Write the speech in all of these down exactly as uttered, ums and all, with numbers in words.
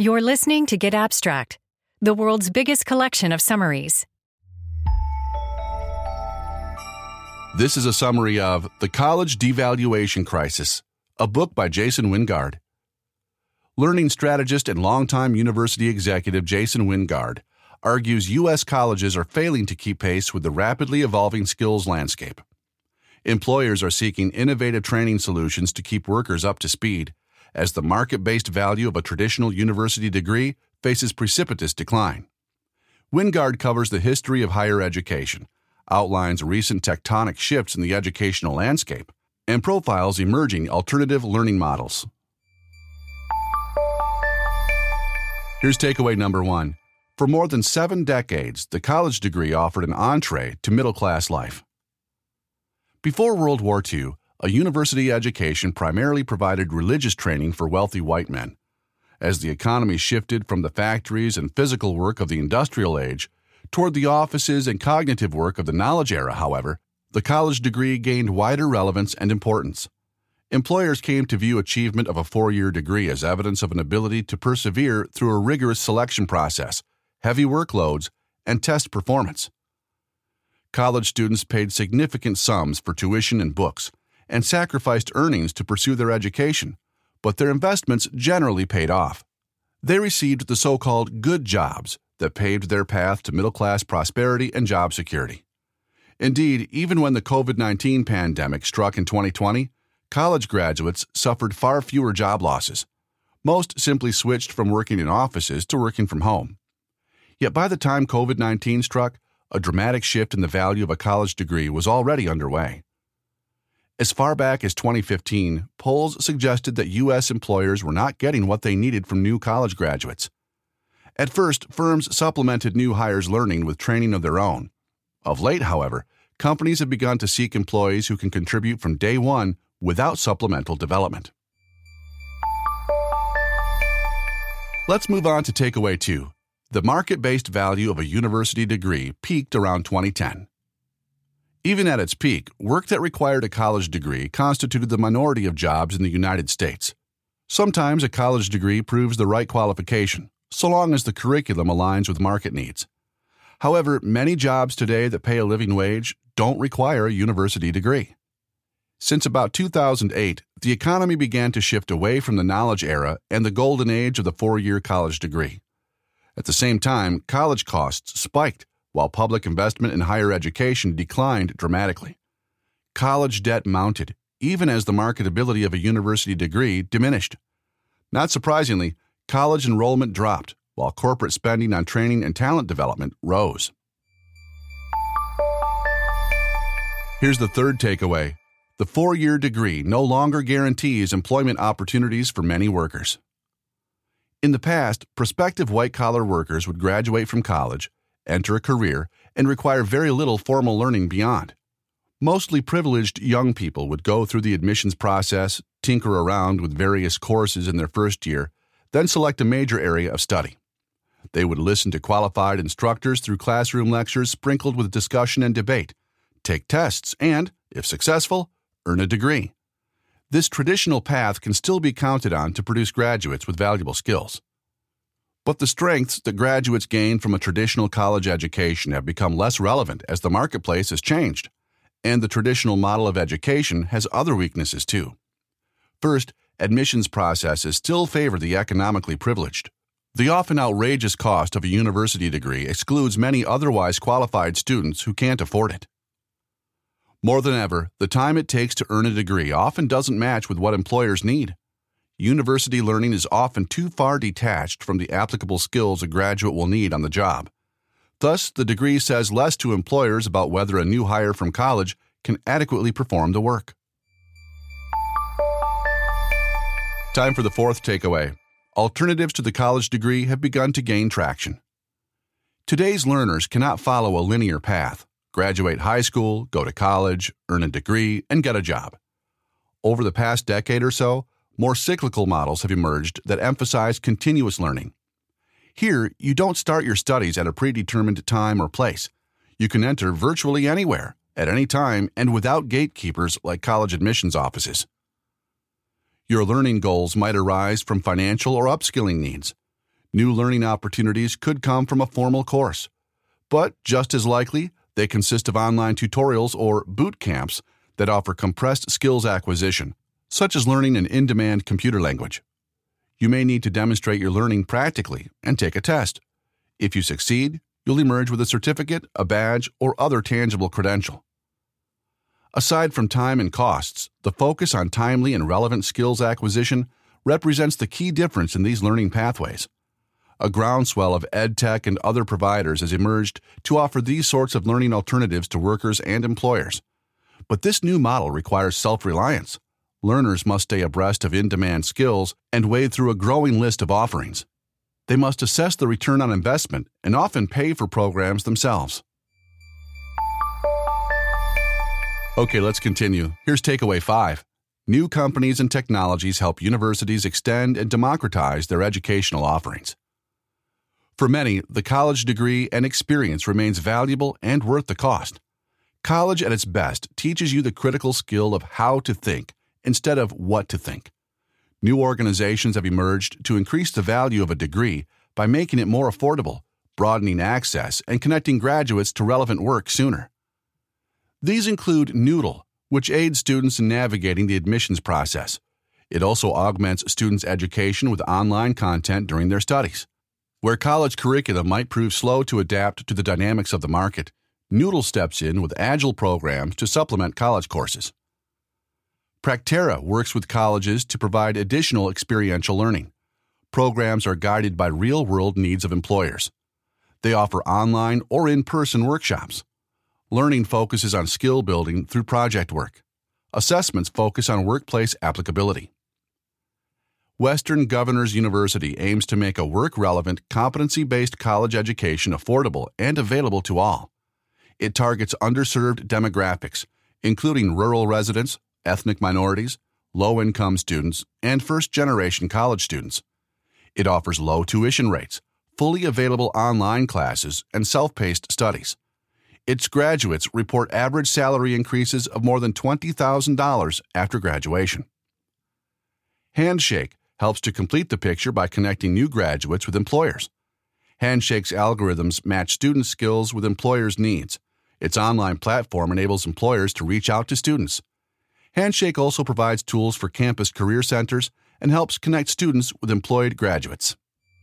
You're listening to Get Abstract, the world's biggest collection of summaries. This is a summary of The College Devaluation Crisis, a book by Jason Wingard. Learning strategist and longtime university executive Jason Wingard argues U S colleges are failing to keep pace with the rapidly evolving skills landscape. Employers are seeking innovative training solutions to keep workers up to speed, as the market-based value of a traditional university degree faces precipitous decline. Wingard covers the history of higher education, outlines recent tectonic shifts in the educational landscape, and profiles emerging alternative learning models. Here's takeaway number one. For more than seven decades, the college degree offered an entree to middle-class life. Before World War Two, a university education primarily provided religious training for wealthy white men. As the economy shifted from the factories and physical work of the industrial age toward the offices and cognitive work of the knowledge era, however, the college degree gained wider relevance and importance. Employers came to view achievement of a four-year degree as evidence of an ability to persevere through a rigorous selection process, heavy workloads, and test performance. College students paid significant sums for tuition and books and sacrificed earnings to pursue their education, but their investments generally paid off. They received the so-called good jobs that paved their path to middle-class prosperity and job security. Indeed, even when the covid nineteen pandemic struck in twenty twenty, college graduates suffered far fewer job losses. Most simply switched from working in offices to working from home. Yet by the time covid nineteen struck, a dramatic shift in the value of a college degree was already underway. As far back as twenty fifteen, polls suggested that U S employers were not getting what they needed from new college graduates. At first, firms supplemented new hires' learning with training of their own. Of late, however, companies have begun to seek employees who can contribute from day one without supplemental development. Let's move on to takeaway two. The market-based value of a university degree peaked around twenty ten. Even at its peak, work that required a college degree constituted the minority of jobs in the United States. Sometimes a college degree proves the right qualification, so long as the curriculum aligns with market needs. However, many jobs today that pay a living wage don't require a university degree. Since about two thousand eight, the economy began to shift away from the knowledge era and the golden age of the four-year college degree. At the same time, college costs spiked, while public investment in higher education declined dramatically. College debt mounted, even as the marketability of a university degree diminished. Not surprisingly, college enrollment dropped, while corporate spending on training and talent development rose. Here's the third takeaway. The four-year degree no longer guarantees employment opportunities for many workers. In the past, prospective white-collar workers would graduate from college, enter a career, and require very little formal learning beyond. Mostly privileged young people would go through the admissions process, tinker around with various courses in their first year, then select a major area of study. They would listen to qualified instructors through classroom lectures sprinkled with discussion and debate, take tests, and, if successful, earn a degree. This traditional path can still be counted on to produce graduates with valuable skills. But the strengths that graduates gain from a traditional college education have become less relevant as the marketplace has changed, and the traditional model of education has other weaknesses too. First, admissions processes still favor the economically privileged. The often outrageous cost of a university degree excludes many otherwise qualified students who can't afford it. More than ever, the time it takes to earn a degree often doesn't match with what employers need. University learning is often too far detached from the applicable skills a graduate will need on the job. Thus, the degree says less to employers about whether a new hire from college can adequately perform the work. Time for the fourth takeaway. Alternatives to the college degree have begun to gain traction. Today's learners cannot follow a linear path. Graduate high school, go to college, earn a degree, and get a job. Over the past decade or so, more cyclical models have emerged that emphasize continuous learning. Here, you don't start your studies at a predetermined time or place. You can enter virtually anywhere, at any time, and without gatekeepers like college admissions offices. Your learning goals might arise from financial or upskilling needs. New learning opportunities could come from a formal course, but just as likely, they consist of online tutorials or boot camps that offer compressed skills acquisition, such as learning an in-demand computer language. You may need to demonstrate your learning practically and take a test. If you succeed, you'll emerge with a certificate, a badge, or other tangible credential. Aside from time and costs, the focus on timely and relevant skills acquisition represents the key difference in these learning pathways. A groundswell of EdTech and other providers has emerged to offer these sorts of learning alternatives to workers and employers. But this new model requires self-reliance. Learners must stay abreast of in-demand skills and wade through a growing list of offerings. They must assess the return on investment and often pay for programs themselves. Okay, let's continue. Here's takeaway five. New companies and technologies help universities extend and democratize their educational offerings. For many, the college degree and experience remains valuable and worth the cost. College at its best teaches you the critical skill of how to think instead of what to think. New organizations have emerged to increase the value of a degree by making it more affordable, broadening access, and connecting graduates to relevant work sooner. These include Noodle, which aids students in navigating the admissions process. It also augments students' education with online content during their studies. Where college curriculum might prove slow to adapt to the dynamics of the market, Noodle steps in with agile programs to supplement college courses. Practera works with colleges to provide additional experiential learning. Programs are guided by real-world needs of employers. They offer online or in-person workshops. Learning focuses on skill building through project work. Assessments focus on workplace applicability. Western Governors University aims to make a work-relevant, competency-based college education affordable and available to all. It targets underserved demographics, including rural residents, ethnic minorities, low-income students, and first-generation college students. It offers low tuition rates, fully available online classes, and self-paced studies. Its graduates report average salary increases of more than twenty thousand dollars after graduation. Handshake helps to complete the picture by connecting new graduates with employers. Handshake's algorithms match student skills with employers' needs. Its online platform enables employers to reach out to students. Handshake also provides tools for campus career centers and helps connect students with employed graduates.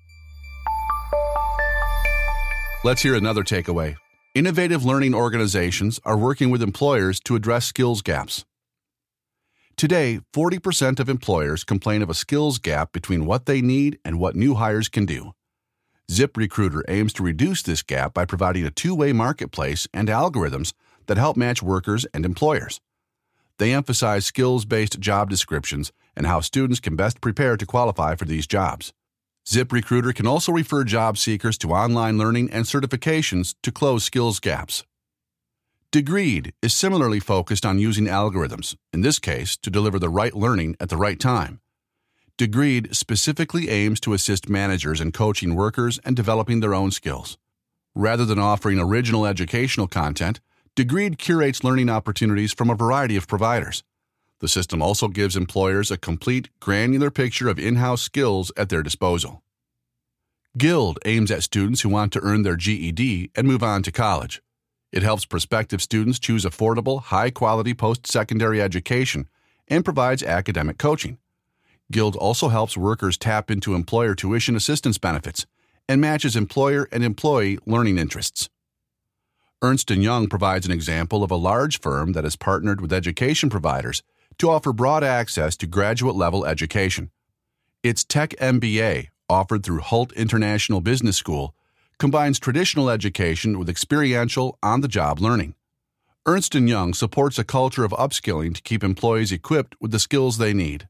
Let's hear another takeaway. Innovative learning organizations are working with employers to address skills gaps. Today, forty percent of employers complain of a skills gap between what they need and what new hires can do. ZipRecruiter aims to reduce this gap by providing a two-way marketplace and algorithms that help match workers and employers. They emphasize skills-based job descriptions and how students can best prepare to qualify for these jobs. ZipRecruiter can also refer job seekers to online learning and certifications to close skills gaps. Degreed is similarly focused on using algorithms, in this case to deliver the right learning at the right time. Degreed specifically aims to assist managers in coaching workers and developing their own skills. Rather than offering original educational content, Degreed curates learning opportunities from a variety of providers. The system also gives employers a complete, granular picture of in-house skills at their disposal. Guild aims at students who want to earn their G E D and move on to college. It helps prospective students choose affordable, high-quality post-secondary education and provides academic coaching. Guild also helps workers tap into employer tuition assistance benefits and matches employer and employee learning interests. Ernst and Young provides an example of a large firm that has partnered with education providers to offer broad access to graduate-level education. Its Tech M B A, offered through Hult International Business School, combines traditional education with experiential, on-the-job learning. Ernst and Young supports a culture of upskilling to keep employees equipped with the skills they need.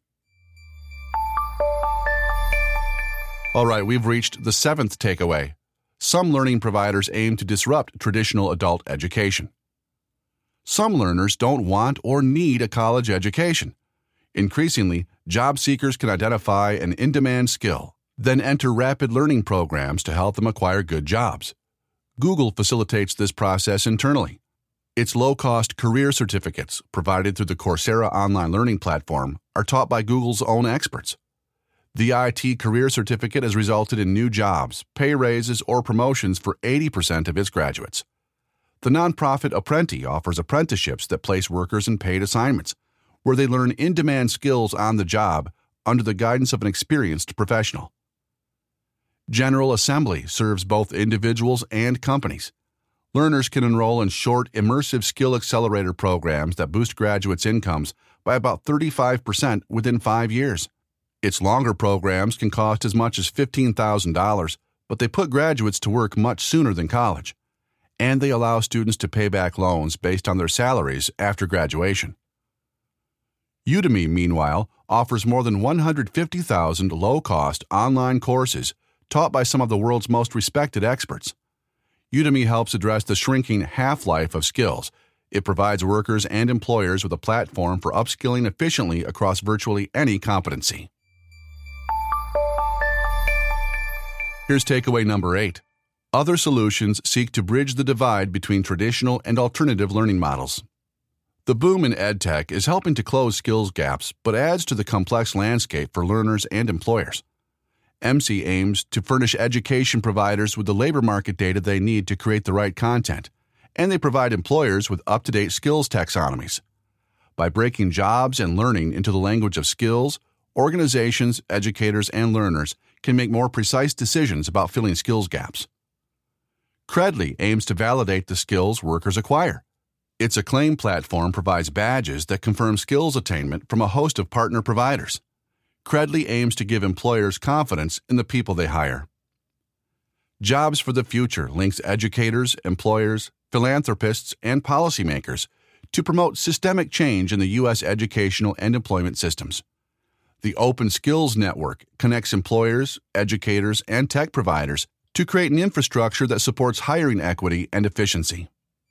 All right, we've reached the seventh takeaway. Some learning providers aim to disrupt traditional adult education. Some learners don't want or need a college education. Increasingly, job seekers can identify an in-demand skill, then enter rapid learning programs to help them acquire good jobs. Google facilitates this process internally. Its low-cost career certificates, provided through the Coursera online learning platform, are taught by Google's own experts. The I T Career Certificate has resulted in new jobs, pay raises, or promotions for eighty percent of its graduates. The nonprofit Apprenti offers apprenticeships that place workers in paid assignments, where they learn in-demand skills on the job under the guidance of an experienced professional. General Assembly serves both individuals and companies. Learners can enroll in short, immersive skill accelerator programs that boost graduates' incomes by about thirty-five percent within five years. Its longer programs can cost as much as fifteen thousand dollars, but they put graduates to work much sooner than college, and they allow students to pay back loans based on their salaries after graduation. Udemy, meanwhile, offers more than one hundred fifty thousand low-cost online courses taught by some of the world's most respected experts. Udemy helps address the shrinking half-life of skills. It provides workers and employers with a platform for upskilling efficiently across virtually any competency. Here's takeaway number eight. Other solutions seek to bridge the divide between traditional and alternative learning models. The boom in EdTech is helping to close skills gaps, but adds to the complex landscape for learners and employers. M C aims to furnish education providers with the labor market data they need to create the right content, and they provide employers with up-to-date skills taxonomies. By breaking jobs and learning into the language of skills, organizations, educators, and learners can make more precise decisions about filling skills gaps. Credly aims to validate the skills workers acquire. Its Acclaim platform provides badges that confirm skills attainment from a host of partner providers. Credly aims to give employers confidence in the people they hire. Jobs for the Future links educators, employers, philanthropists, and policymakers to promote systemic change in the U S educational and employment systems. The Open Skills Network connects employers, educators, and tech providers to create an infrastructure that supports hiring equity and efficiency.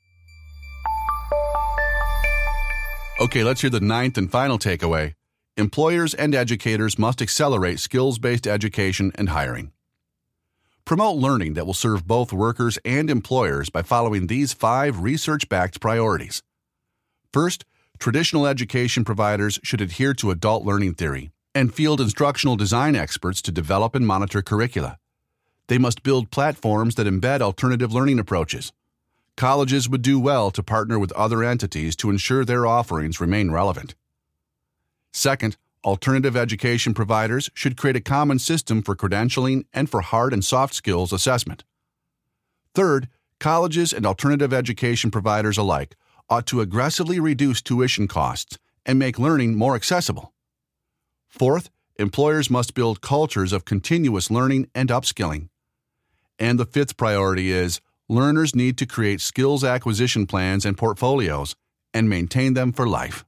Okay, let's hear the ninth and final takeaway. Employers and educators must accelerate skills-based education and hiring. Promote learning that will serve both workers and employers by following these five research-backed priorities. First, traditional education providers should adhere to adult learning theory and field instructional design experts to develop and monitor curricula. They must build platforms that embed alternative learning approaches. Colleges would do well to partner with other entities to ensure their offerings remain relevant. Second, alternative education providers should create a common system for credentialing and for hard and soft skills assessment. Third, colleges and alternative education providers alike ought to aggressively reduce tuition costs and make learning more accessible. Fourth, employers must build cultures of continuous learning and upskilling. And the fifth priority is learners need to create skills acquisition plans and portfolios and maintain them for life.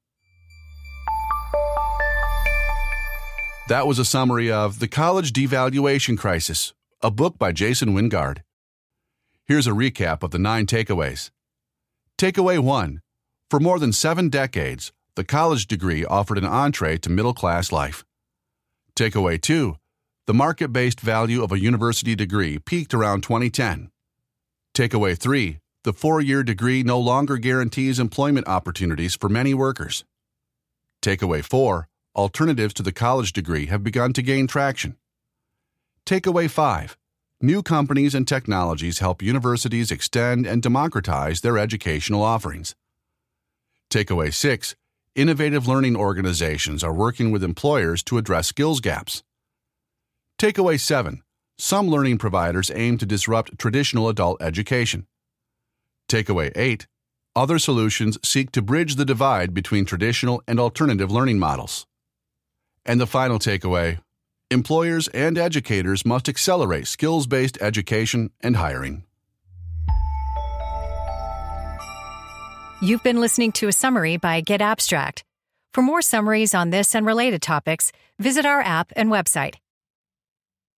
That was a summary of The College Devaluation Crisis, a book by Jason Wingard. Here's a recap of the nine takeaways. Takeaway one. For more than seven decades, the college degree offered an entree to middle-class life. Takeaway two. The market-based value of a university degree peaked around twenty ten. Takeaway three. The four-year degree no longer guarantees employment opportunities for many workers. Takeaway four. Alternatives to the college degree have begun to gain traction. Takeaway five. New companies and technologies help universities extend and democratize their educational offerings. Takeaway six. Innovative learning organizations are working with employers to address skills gaps. Takeaway seven. Some learning providers aim to disrupt traditional adult education. Takeaway eight. Other solutions seek to bridge the divide between traditional and alternative learning models. And the final takeaway. Employers and educators must accelerate skills-based education and hiring. You've been listening to a summary by Get Abstract. For more summaries on this and related topics, visit our app and website,